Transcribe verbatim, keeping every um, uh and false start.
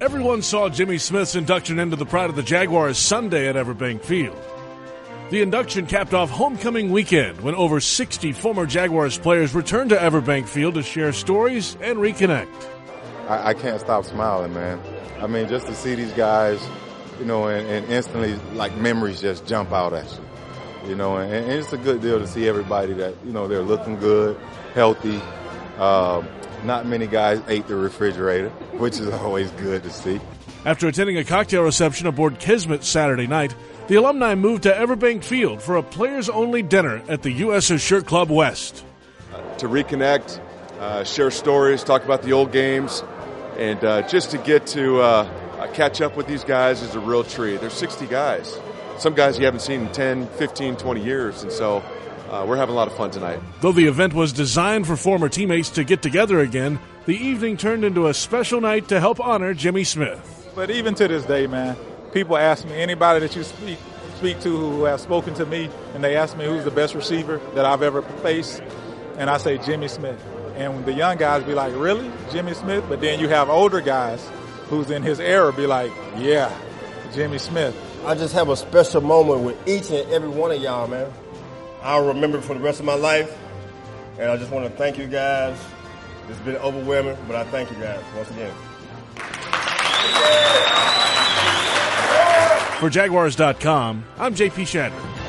Everyone saw Jimmy Smith's induction into the Pride of the Jaguars Sunday at Everbank Field. The induction capped off homecoming weekend when over sixty former Jaguars players returned to Everbank Field to share stories and reconnect. I, I can't stop smiling, man. I mean, just to see these guys, you know, and, and instantly, like, memories just jump out at you. You know, and, and it's a good deal to see everybody that, you know, they're looking good, healthy. Uh, not many guys ate the refrigerator, which is always good to see. After attending a cocktail reception aboard Kismet Saturday night, the alumni moved to Everbank Field for a players-only dinner at the U S Shirt Club West. Uh, to reconnect, uh, share stories, talk about the old games, and uh, just to get to uh, catch up with these guys is a real treat. There's sixty guys. Some guys you haven't seen in ten, fifteen, twenty years, and so uh, we're having a lot of fun tonight. Though the event was designed for former teammates to get together again, the evening turned into a special night to help honor Jimmy Smith. But even to this day, man, people ask me, anybody that you speak speak to who has spoken to me, and they ask me who's the best receiver that I've ever faced, and I say Jimmy Smith. And the young guys be like, really? Jimmy Smith? But then you have older guys who's in his era be like, yeah, Jimmy Smith. I just have a special moment with each and every one of y'all, man. I'll remember it for the rest of my life, and I just want to thank you guys. It's been overwhelming, but I thank you guys once again. For Jaguars dot com, I'm J P Shadman.